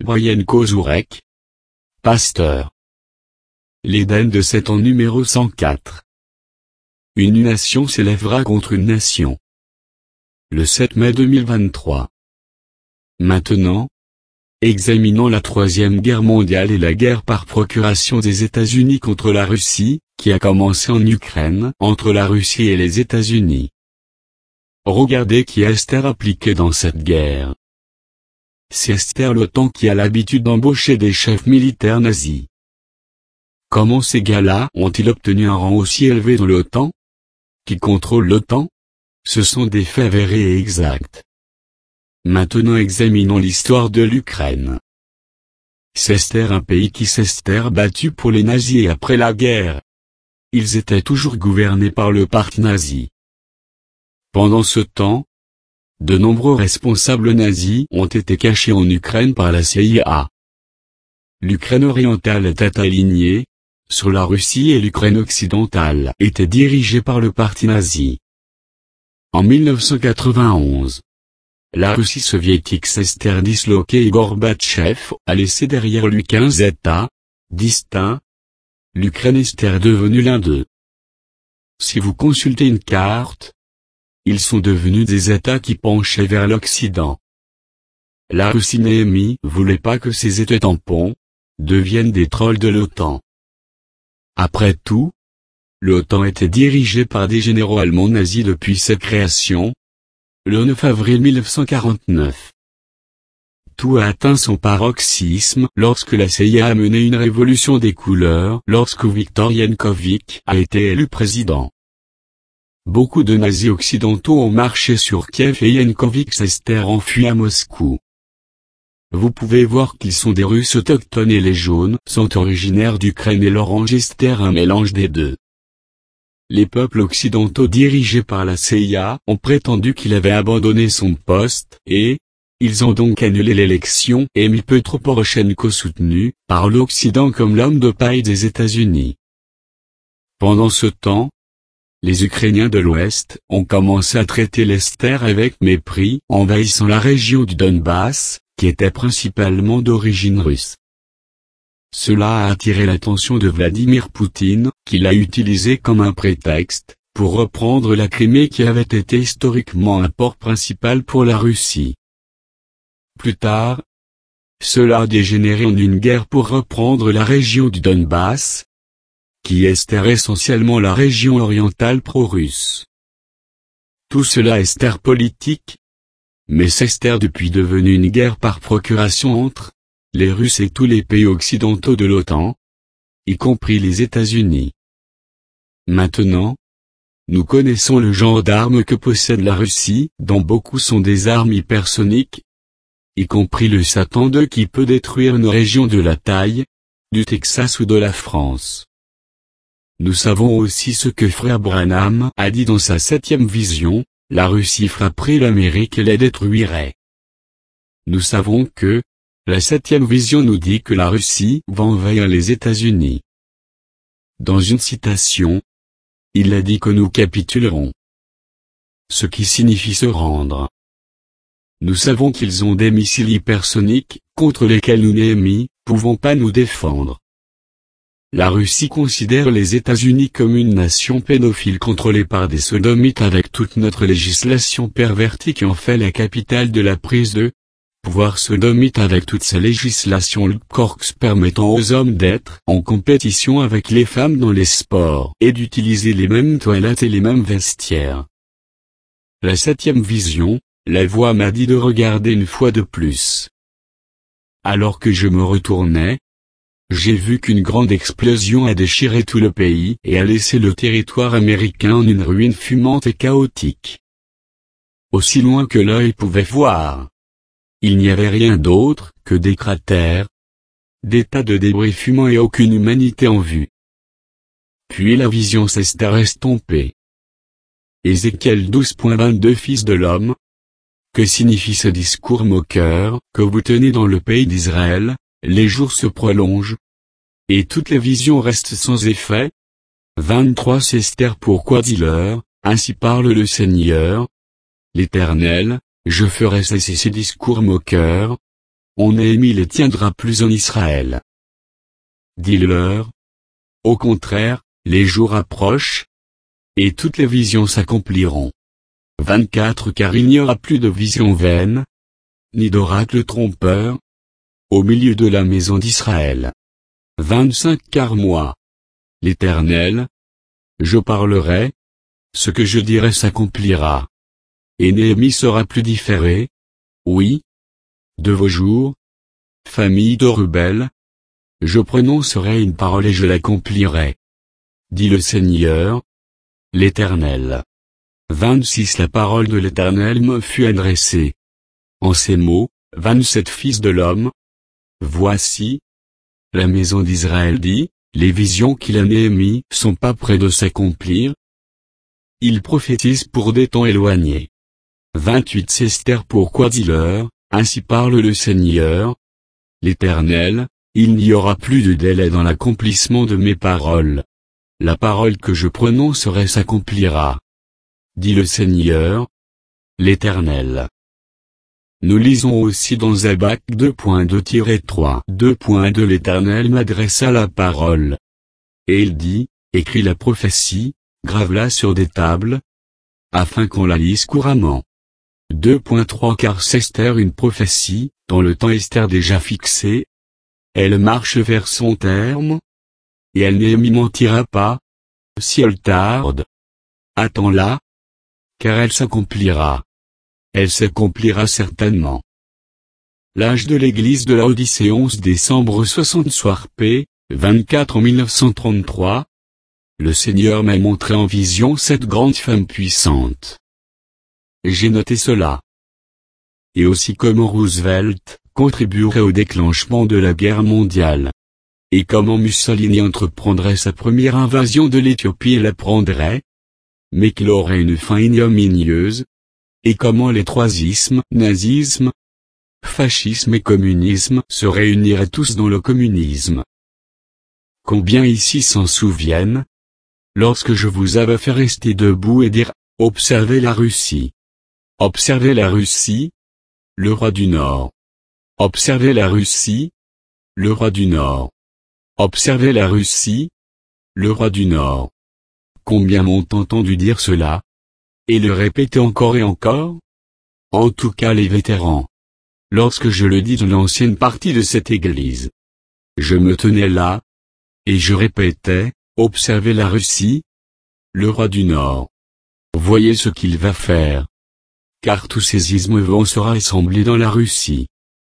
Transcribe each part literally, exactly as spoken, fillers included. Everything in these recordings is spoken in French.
Brian Kozurek, pasteur. L'Éden de sept ans numéro cent quatre. Une nation s'élèvera contre une nation. Le sept mai deux mille vingt-trois. Maintenant, examinons la Troisième Guerre mondiale et la guerre par procuration des États-Unis contre la Russie, qui a commencé en Ukraine, entre la Russie et les États-Unis. Regardez qui est Esther impliqué dans cette guerre. C'est Esther l'OTAN qui a l'habitude d'embaucher des chefs militaires nazis. Comment ces gars-là ont-ils obtenu un rang aussi élevé dans l'OTAN? Qui contrôle l'OTAN? Ce sont des faits avérés et exacts. Maintenant examinons l'histoire de l'Ukraine. C'est Esther un pays qui s'est battu pour les nazis et après la guerre. Ils étaient toujours gouvernés par le parti nazi. Pendant ce temps, de nombreux responsables nazis ont été cachés en Ukraine par la C I A. L'Ukraine orientale était alignée sur la Russie et l'Ukraine occidentale était dirigée par le parti nazi. En mille neuf cent quatre-vingt-onze, la Russie soviétique s'est disloquée et Gorbatchev a laissé derrière lui quinze États distincts. L'Ukraine est devenue l'un d'eux. Si vous consultez une carte, ils sont devenus des États qui penchaient vers l'Occident. La Russie Néhémie voulait pas que ces États tampons deviennent des trolls de l'OTAN. Après tout, l'OTAN était dirigée par des généraux allemands nazis depuis sa création, le neuf avril mille neuf cent quarante-neuf. Tout a atteint son paroxysme lorsque la C I A a mené une révolution des couleurs lorsque Viktor Yanukovych a été élu président. Beaucoup de nazis occidentaux ont marché sur Kiev et Yanukovych s'est enfui à Moscou. Vous pouvez voir qu'ils sont des Russes autochtones et les jaunes sont originaires d'Ukraine et l'orange est un mélange des deux. Les peuples occidentaux dirigés par la C I A ont prétendu qu'il avait abandonné son poste et, ils ont donc annulé l'élection et mis Petro Poroshenko soutenu par l'Occident comme l'homme de paille des États-Unis. Pendant ce temps, les Ukrainiens de l'Ouest ont commencé à traiter l'Est avec mépris, envahissant la région du Donbass, qui était principalement d'origine russe. Cela a attiré l'attention de Vladimir Poutine, qui l'a utilisé comme un prétexte, pour reprendre la Crimée qui avait été historiquement un port principal pour la Russie. Plus tard, cela a dégénéré en une guerre pour reprendre la région du Donbass, qui est essentiellement la région orientale pro-russe. Tout cela est politique, mais c'est depuis devenu une guerre par procuration entre les Russes et tous les pays occidentaux de l'OTAN, y compris les États-Unis. Maintenant, nous connaissons le genre d'armes que possède la Russie, dont beaucoup sont des armes hypersoniques, y compris le Satan deux qui peut détruire une région de la taille du Texas ou de la France. Nous savons aussi ce que frère Branham a dit dans sa septième vision, la Russie frapperait l'Amérique et la détruirait. Nous savons que, la septième vision nous dit que la Russie va envahir les États-Unis. Dans une citation, il a dit que nous capitulerons. Ce qui signifie se rendre. Nous savons qu'ils ont des missiles hypersoniques, contre lesquels nous Néhémie, pouvons pas nous défendre. La Russie considère les États-Unis comme une nation pédophile contrôlée par des sodomites avec toute notre législation pervertie qui en fait la capitale de la prise de pouvoir sodomite avec toute sa législation Lubkorks permettant aux hommes d'être en compétition avec les femmes dans les sports et d'utiliser les mêmes toilettes et les mêmes vestiaires. La septième vision, la voix m'a dit de regarder une fois de plus. Alors que je me retournais, j'ai vu qu'une grande explosion a déchiré tout le pays et a laissé le territoire américain en une ruine fumante et chaotique. Aussi loin que l'œil pouvait voir, il n'y avait rien d'autre que des cratères, des tas de débris fumants et aucune humanité en vue. Puis la vision s'est estompée. Ézéchiel douze vingt-deux Fils de l'homme. Que signifie ce discours moqueur que vous tenez dans le pays d'Israël? Les jours se prolongent, et toutes les visions restent sans effet. vingt-trois Esther pourquoi dis-leur, ainsi parle le Seigneur, l'Éternel, je ferai cesser ces discours moqueurs, on Néhémie les tiendra plus en Israël. Dis-leur. Au contraire, les jours approchent, et toutes les visions s'accompliront. vingt-quatre Car il n'y aura plus de visions vaines, ni d'oracle trompeur, au milieu de la maison d'Israël. vingt-cinq Car moi, l'Éternel, je parlerai, ce que je dirai s'accomplira. Et Néhémie sera plus différé, oui, de vos jours, famille de rebelles, je prononcerai une parole et je l'accomplirai. Dit le Seigneur, l'Éternel. vingt-six La parole de l'Éternel me fut adressée. En ces mots, vingt-sept Fils de l'homme. Voici, la maison d'Israël dit, les visions qu'il a Néhémie sont pas près de s'accomplir. Il prophétise pour des temps éloignés. vingt-huit C'est Esther pourquoi dis-leur, ainsi parle le Seigneur, l'Éternel, il n'y aura plus de délai dans l'accomplissement de mes paroles. La parole que je prononcerai s'accomplira. Dit le Seigneur, l'Éternel. Nous lisons aussi dans Habac deux deux trois deux L'Éternel m'adressa la parole. Et il dit, écris la prophétie, grave-la sur des tables, afin qu'on la lise couramment. deux trois Car c'est Esther une prophétie, dans le temps Esther déjà fixé. Elle marche vers son terme, et elle Néhémie mentira pas, si elle tarde. Attends-la, car elle s'accomplira. Elle s'accomplira certainement. L'âge de l'église de Laodicée onze décembre soixante Soir P, vingt-quatre en mille neuf cent trente-trois. Le Seigneur m'a montré en vision cette grande femme puissante. J'ai noté cela. Et aussi comment Roosevelt contribuerait au déclenchement de la guerre mondiale. Et comment Mussolini entreprendrait sa première invasion de l'Éthiopie et la prendrait, mais qu'il aurait une fin ignominieuse. Et comment les trois ismes, nazisme, fascisme et communisme se réuniraient tous dans le communisme. Combien ici s'en souviennent? Lorsque je vous avais fait rester debout et dire, observez la Russie. Observez la Russie, le roi du Nord. Observez la Russie, le roi du Nord. Observez la Russie, le roi du Nord. Combien m'ont entendu dire cela? Et le répéter encore et encore? En tout cas les vétérans. Lorsque je le dis dans l'ancienne partie de cette église. Je me tenais là, et je répétais, observez la Russie, le roi du Nord. Voyez ce qu'il va faire. Car tous ces ismes vont se rassembler dans la Russie.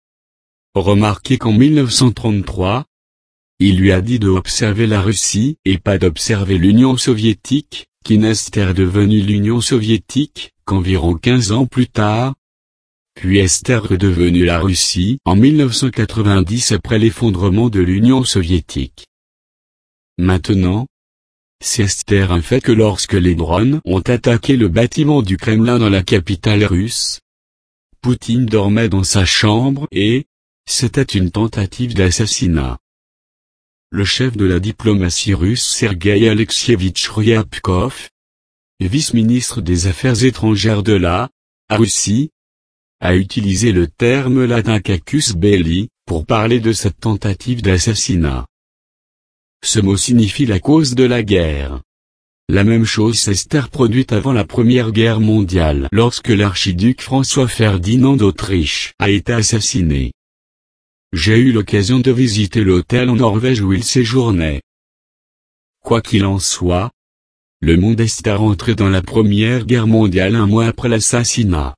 Remarquez qu'en mille neuf cent trente-trois, il lui a dit de observer la Russie et pas d'observer l'Union soviétique, qui n'est devenue l'Union soviétique, qu'environ quinze ans plus tard. Puis Esther redevenue la Russie en mille neuf cent quatre-vingt-dix après l'effondrement de l'Union soviétique. Maintenant, c'est Esther un fait que lorsque les drones ont attaqué le bâtiment du Kremlin dans la capitale russe, Poutine dormait dans sa chambre et, c'était une tentative d'assassinat. Le chef de la diplomatie russe Sergueï Alexievitch Ryabkov, vice-ministre des Affaires étrangères de la Russie, a utilisé le terme latin casus belli, pour parler de cette tentative d'assassinat. Ce mot signifie la cause de la guerre. La même chose s'est produite avant la Première Guerre mondiale lorsque l'archiduc François Ferdinand d'Autriche a été assassiné. J'ai eu l'occasion de visiter l'hôtel en Norvège où il séjournait. Quoi qu'il en soit, le monde est rentré dans la Première Guerre mondiale un mois après l'assassinat.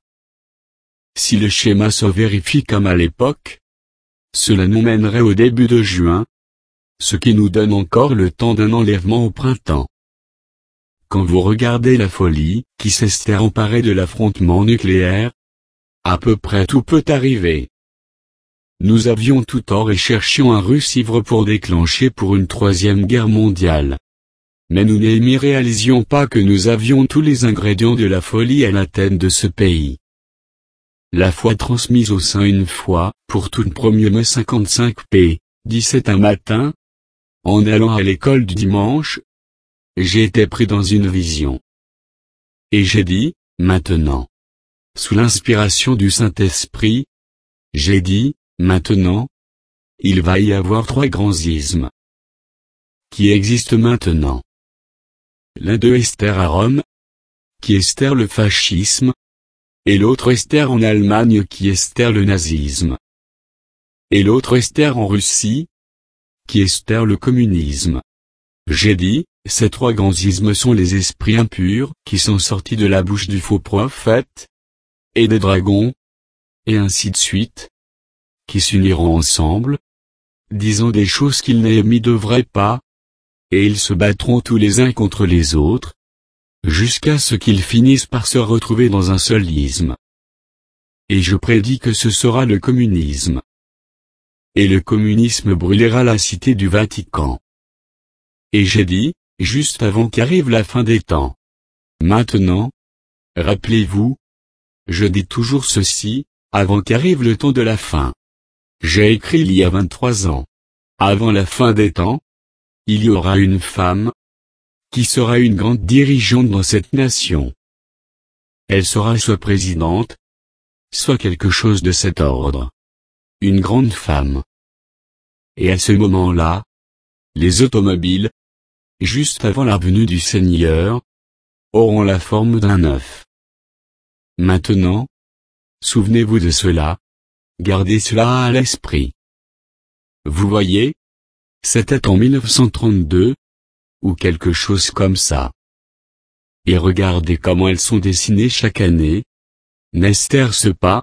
Si le schéma se vérifie comme à l'époque, cela nous mènerait au début de juin, ce qui nous donne encore le temps d'un enlèvement au printemps. Quand vous regardez la folie qui s'est emparée de l'affrontement nucléaire, à peu près tout peut arriver. Nous avions tout tort et cherchions un russe ivre pour déclencher pour une troisième guerre mondiale. Mais nous n'y réalisions pas que nous avions tous les ingrédients de la folie à la tête de ce pays. La foi transmise au sein une fois, pour toute premier mai cinquante-cinq p, dix-sept un matin, en allant à l'école du dimanche, j'ai été pris dans une vision. Et j'ai dit, maintenant. Sous l'inspiration du Saint-Esprit, j'ai dit, Maintenant, il va y avoir trois grands ismes qui existent maintenant. L'un d'eux Esther à Rome, qui Esther le fascisme, et l'autre Esther en Allemagne qui Esther le nazisme. Et l'autre Esther en Russie, qui Esther le communisme. J'ai dit, ces trois grands ismes sont les esprits impurs qui sont sortis de la bouche du faux prophète, et des dragons, et ainsi de suite, qui s'uniront ensemble, disant des choses qu'ils Néhémie devraient pas, et ils se battront tous les uns contre les autres, jusqu'à ce qu'ils finissent par se retrouver dans un seul isme. Et je prédis que ce sera le communisme. Et le communisme brûlera la cité du Vatican. Et j'ai dit, juste avant qu'arrive la fin des temps. Maintenant, rappelez-vous, je dis toujours ceci, avant qu'arrive le temps de la fin. J'ai écrit il y a vingt-trois ans. Avant la fin des temps, il y aura une femme, qui sera une grande dirigeante dans cette nation. Elle sera soit présidente, soit quelque chose de cet ordre. Une grande femme. Et à ce moment-là, les automobiles, juste avant la venue du Seigneur, auront la forme d'un œuf. Maintenant, souvenez-vous de cela, gardez cela à l'esprit. Vous voyez, c'était en mille neuf cent trente-deux, ou quelque chose comme ça. Et regardez comment elles sont dessinées chaque année. N'est-ce pas?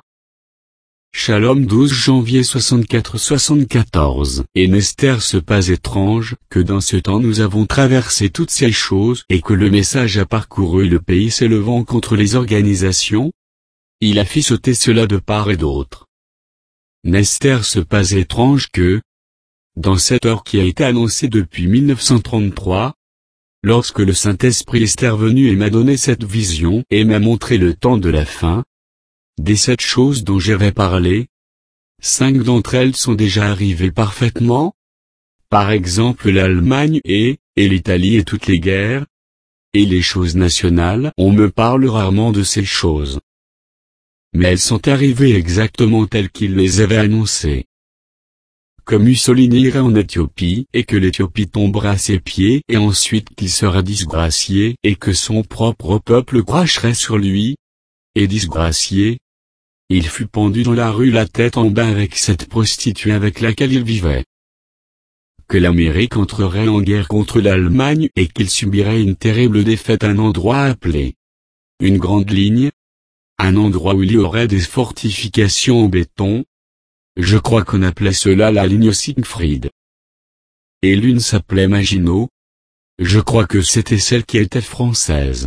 Shalom douze janvier soixante-quatre soixante-quatorze. Et n'est-ce pas étrange que dans ce temps nous avons traversé toutes ces choses et que le message a parcouru le pays s'élevant contre les organisations? Il a fait sauter cela de part et d'autre. N'est-ce pas étrange que, dans cette heure qui a été annoncée depuis mille neuf cent trente-trois, lorsque le Saint-Esprit est revenu et m'a donné cette vision et m'a montré le temps de la fin, des sept choses dont j'avais parlé, cinq d'entre elles sont déjà arrivées parfaitement. Par exemple l'Allemagne et, et l'Italie et toutes les guerres. Et les choses nationales, on me parle rarement de ces choses. Mais elles sont arrivées exactement telles qu'il les avait annoncées. Que Mussolini irait en Éthiopie et que l'Éthiopie tombera à ses pieds et ensuite qu'il sera disgracié et que son propre peuple cracherait sur lui. Et disgracié, il fut pendu dans la rue la tête en bas avec cette prostituée avec laquelle il vivait. Que l'Amérique entrerait en guerre contre l'Allemagne et qu'il subirait une terrible défaite à un endroit appelé une grande ligne, un endroit où il y aurait des fortifications en béton. Je crois qu'on appelait cela la ligne Siegfried. Et l'une s'appelait Maginot. Je crois que c'était celle qui était française.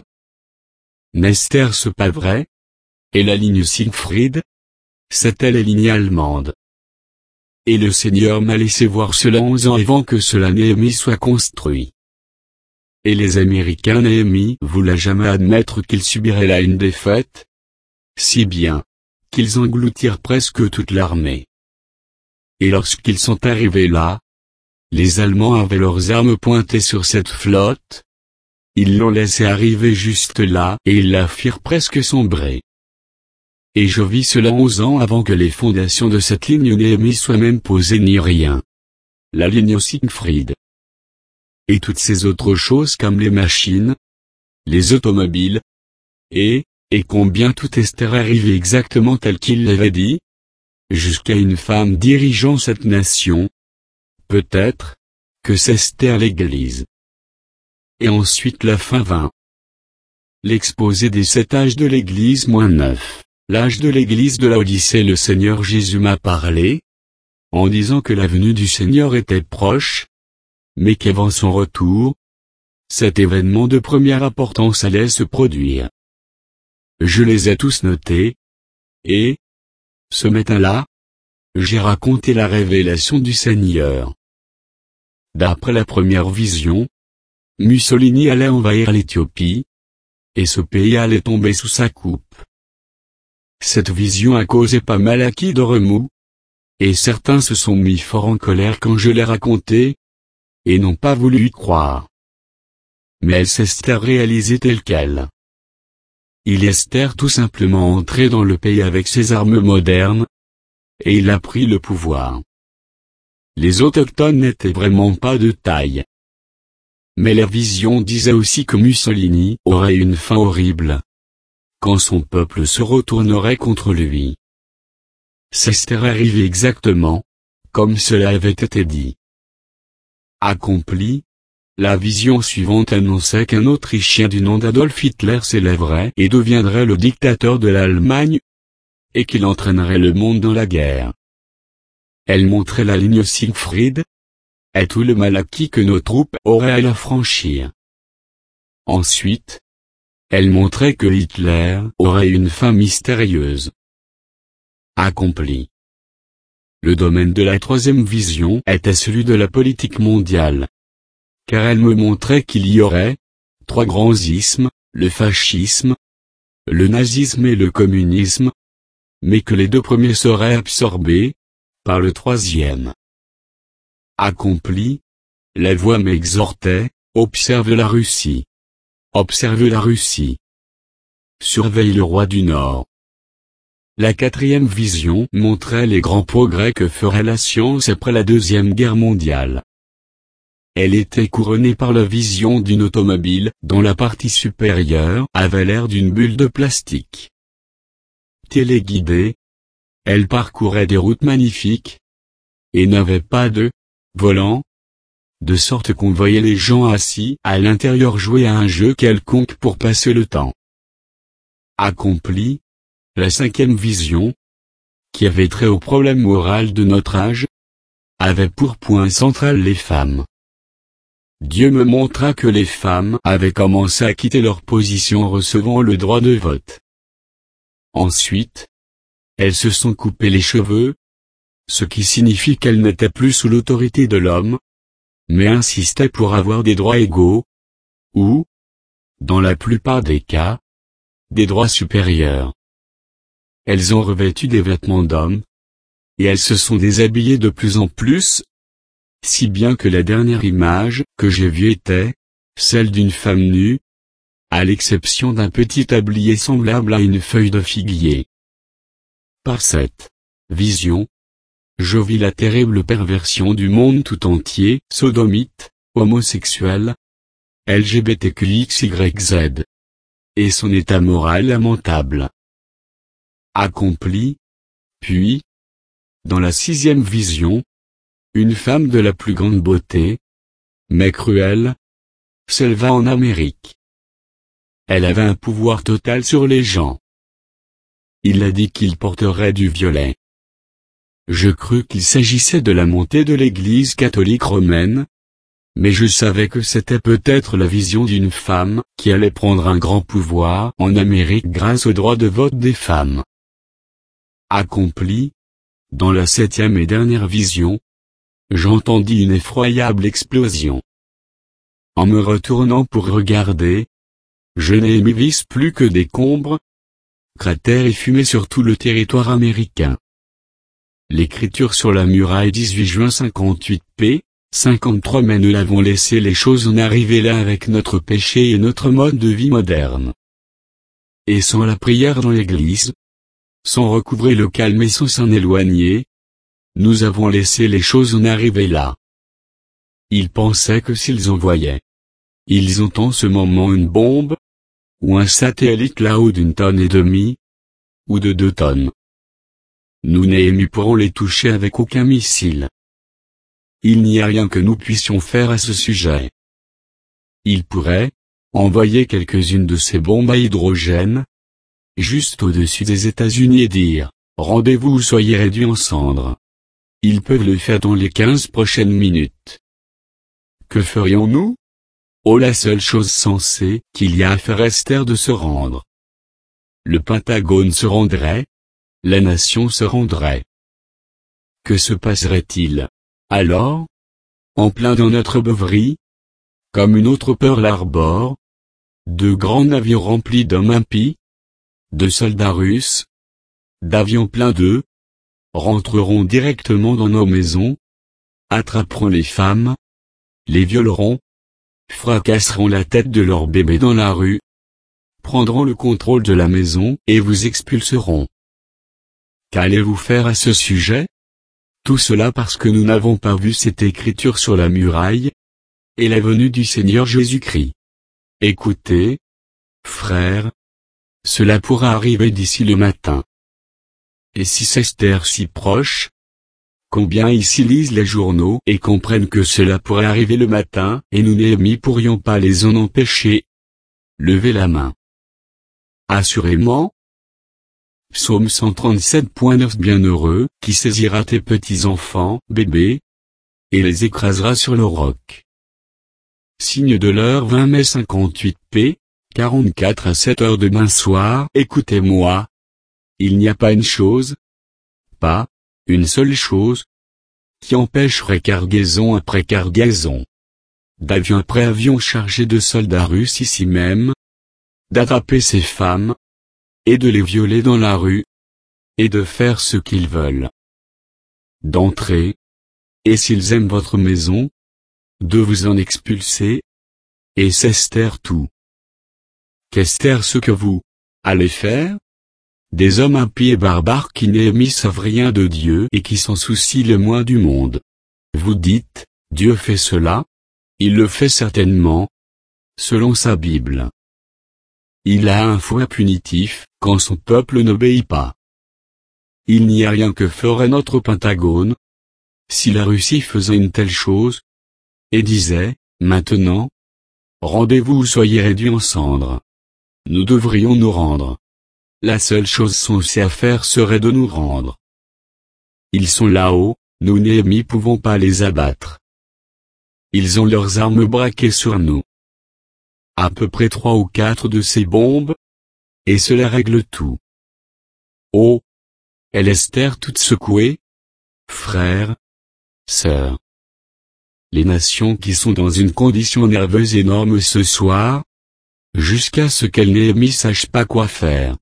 N'est-ce pas vrai? Et la ligne Siegfried? C'était la ligne allemande. Et le Seigneur m'a laissé voir cela onze ans avant que cela Néhémie soit construit. Et les Américains Néhémie voulaient jamais admettre qu'ils subiraient là une défaite. Si bien, qu'ils engloutirent presque toute l'armée. Et lorsqu'ils sont arrivés là, les Allemands avaient leurs armes pointées sur cette flotte. Ils l'ont laissé arriver juste là et ils la firent presque sombrer. Et je vis cela onze ans avant que les fondations de cette ligne Néhémie soient même posées ni rien. La ligne Siegfried. Et toutes ces autres choses comme les machines, les automobiles, et, et combien tout est arrivé exactement tel qu'il l'avait dit, jusqu'à une femme dirigeant cette nation. Peut-être, que c'est Esther l'Église. Et ensuite la fin vint. L'exposé des sept âges de l'Église moins neuf. L'âge de l'Église de Laodicée. Le Seigneur Jésus m'a parlé, en disant que la venue du Seigneur était proche, mais qu'avant son retour, cet événement de première importance allait se produire. Je les ai tous notés, et, ce matin-là, j'ai raconté la révélation du Seigneur. D'après la première vision, Mussolini allait envahir l'Éthiopie, et ce pays allait tomber sous sa coupe. Cette vision a causé pas mal à qui de remous, et certains se sont mis fort en colère quand je l'ai raconté, et n'ont pas voulu y croire. Mais elle s'est réalisée telle qu'elle. Il est tout simplement entré dans le pays avec ses armes modernes, et il a pris le pouvoir. Les autochtones n'étaient vraiment pas de taille. Mais la vision disait aussi que Mussolini aurait une fin horrible, quand son peuple se retournerait contre lui. C'était arrivé exactement, comme cela avait été dit. Accompli, la vision suivante annonçait qu'un Autrichien du nom d'Adolf Hitler s'élèverait et deviendrait le dictateur de l'Allemagne, et qu'il entraînerait le monde dans la guerre. Elle montrait la ligne Siegfried, et tout le mal acquis que nos troupes auraient à la franchir. Ensuite, elle montrait que Hitler aurait une fin mystérieuse. Accompli. Le domaine de la troisième vision était celui de la politique mondiale. Car elle me montrait qu'il y aurait trois grands ismes, le fascisme, le nazisme et le communisme, mais que les deux premiers seraient absorbés par le troisième. Accompli, la voix m'exhortait, observe la Russie. Observe la Russie. Surveille le roi du Nord. La quatrième vision montrait les grands progrès que ferait la science après la Deuxième Guerre mondiale. Elle était couronnée par la vision d'une automobile dont la partie supérieure avait l'air d'une bulle de plastique. Téléguidée, elle parcourait des routes magnifiques, et n'avait pas de volant, de sorte qu'on voyait les gens assis à l'intérieur jouer à un jeu quelconque pour passer le temps. Accompli, la cinquième vision, qui avait trait au problème moral de notre âge, avait pour point central les femmes. Dieu me montra que les femmes avaient commencé à quitter leur position en recevant le droit de vote. Ensuite, elles se sont coupées les cheveux, ce qui signifie qu'elles n'étaient plus sous l'autorité de l'homme, mais insistaient pour avoir des droits égaux, ou, dans la plupart des cas, des droits supérieurs. Elles ont revêtu des vêtements d'hommes, et elles se sont déshabillées de plus en plus, si bien que la dernière image que j'ai vue était celle d'une femme nue, à l'exception d'un petit tablier semblable à une feuille de figuier. Par cette vision, je vis la terrible perversion du monde tout entier, sodomite, homosexuel, L G B T Q X Y Z, et son état moral lamentable. Accompli, puis, dans la sixième vision, une femme de la plus grande beauté, mais cruelle, s'éleva en Amérique. Elle avait un pouvoir total sur les gens. Il a dit qu'il porterait du violet. Je crus qu'il s'agissait de la montée de l'Église catholique romaine, mais je savais que c'était peut-être la vision d'une femme qui allait prendre un grand pouvoir en Amérique grâce au droit de vote des femmes. Accompli, dans la septième et dernière vision, j'entendis une effroyable explosion. En me retournant pour regarder, je n'ai vis plus que décombres, cratères et fumée sur tout le territoire américain. L'écriture sur la muraille dix-huit juin cinquante-huit p, cinquante-trois mais nous l'avons laissé les choses en arriver là avec notre péché et notre mode de vie moderne. Et sans la prière dans l'église, sans recouvrer le calme et sans s'en éloigner, nous avons laissé les choses en arriver là. Ils pensaient que s'ils envoyaient, ils ont en ce moment une bombe, ou un satellite là-haut d'une tonne et demie, ou de deux tonnes. Nous ne pourrons les toucher avec aucun missile. Il n'y a rien que nous puissions faire à ce sujet. Ils pourraient envoyer quelques-unes de ces bombes à hydrogène, juste au-dessus des États-Unis et dire, rendez-vous ou soyez réduits en cendres. Ils peuvent le faire dans les quinze prochaines minutes. Que ferions-nous? Oh, la seule chose sensée qu'il y a à faire est de se rendre. Le Pentagone se rendrait, la nation se rendrait. Que se passerait-il, alors? En plein dans notre beuverie? Comme une autre Pearl Harbor? De grands navires remplis d'hommes impies? De soldats russes? D'avions pleins d'eux? Rentreront directement dans nos maisons? Attraperont les femmes? Les violeront? Fracasseront la tête de leurs bébés dans la rue? Prendront le contrôle de la maison et vous expulseront. Qu'allez-vous faire à ce sujet? Tout cela parce que nous n'avons pas vu cette écriture sur la muraille, et la venue du Seigneur Jésus-Christ. Écoutez, frères, cela pourra arriver d'ici le matin. Et si c'est Esther si proche, combien ici lisent les journaux et comprennent que cela pourrait arriver le matin, et nous Néhémie pourrions pas les en empêcher? Levez la main. Assurément. Psaume cent trente-sept neuf Bienheureux, qui saisira tes petits-enfants, bébés, et les écrasera sur le roc. Signe de l'heure vingt mai cinquante-huit p, quarante-quatre à sept heures demain soir. Écoutez-moi. Il n'y a pas une chose, pas, une seule chose, qui empêcherait cargaison après cargaison, d'avion après avion chargé de soldats russes ici même, d'attraper ces femmes, et de les violer dans la rue, et de faire ce qu'ils veulent. D'entrer, et s'ils aiment votre maison, de vous en expulser, et c'est tout. Qu'est-ce ce que vous allez faire? Des hommes impies et barbares qui Néhémie savent rien de Dieu et qui s'en soucient le moins du monde. Vous dites, Dieu fait cela, il le fait certainement, selon sa Bible. Il a un fouet punitif, quand son peuple n'obéit pas. Il n'y a rien que ferait notre Pentagone, si la Russie faisait une telle chose, et disait, maintenant, rendez-vous ou soyez réduits en cendres. Nous devrions nous rendre. La seule chose censée à faire serait de nous rendre. Ils sont là-haut, nous Néhémie pouvons pas les abattre. Ils ont leurs armes braquées sur nous. À peu près trois ou quatre de ces bombes, et cela règle tout. Oh! Elle Esther toute secouée? Frères, sœurs. Les nations qui sont dans une condition nerveuse énorme ce soir, jusqu'à ce qu'elle Néhémie sache pas quoi faire.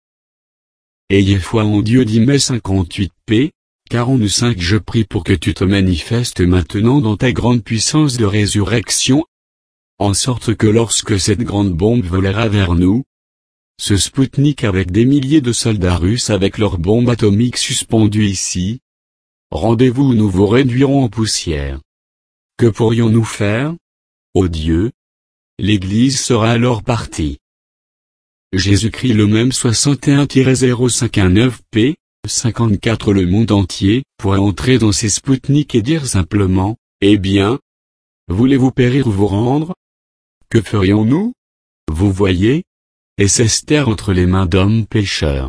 Ayez foi en Dieu dit mai cinquante-huit p, quarante-cinq Je prie pour que tu te manifestes maintenant dans ta grande puissance de résurrection, en sorte que lorsque cette grande bombe volera vers nous, ce Spoutnik avec des milliers de soldats russes avec leurs bombes atomiques suspendues ici, rendez-vous où nous vous réduirons en poussière. Que pourrions-nous faire? Ô Dieu! L'Église sera alors partie. Jésus-Christ le même soixante et un zéro cinq un neuf p, cinquante-quatre Le monde entier pourrait entrer dans ces Spoutniks et dire simplement, eh bien, voulez-vous périr ou vous rendre? Que ferions-nous? Vous voyez? Et c'est Esther entre les mains d'hommes pécheurs.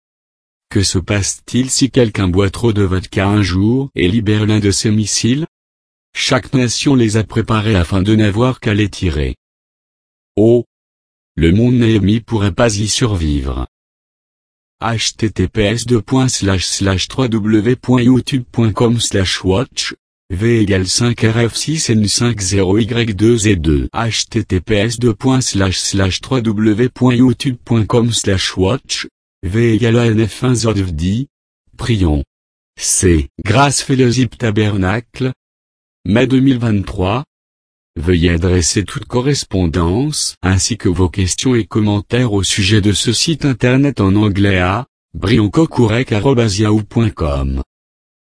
Que se passe-t-il si quelqu'un boit trop de vodka un jour et libère l'un de ses missiles? Chaque nation les a préparés afin de n'avoir qu'à les tirer. Oh! Le monde Néhémie pourrait pas y survivre. h t t p s deux slash slash w w w point youtube point com slash watch V égale cinq R F six N cinq zéro Y deux Z deux h t t p s deux slash slash w w w point youtube point com slash watch V égale A N F un Zordvdi. Prions. C'est Grâce Fellowship Tabernacle. Mai deux mille vingt-trois. Veuillez adresser toute correspondance ainsi que vos questions et commentaires au sujet de ce site internet en anglais à brioncocourec arobase yahoo point com.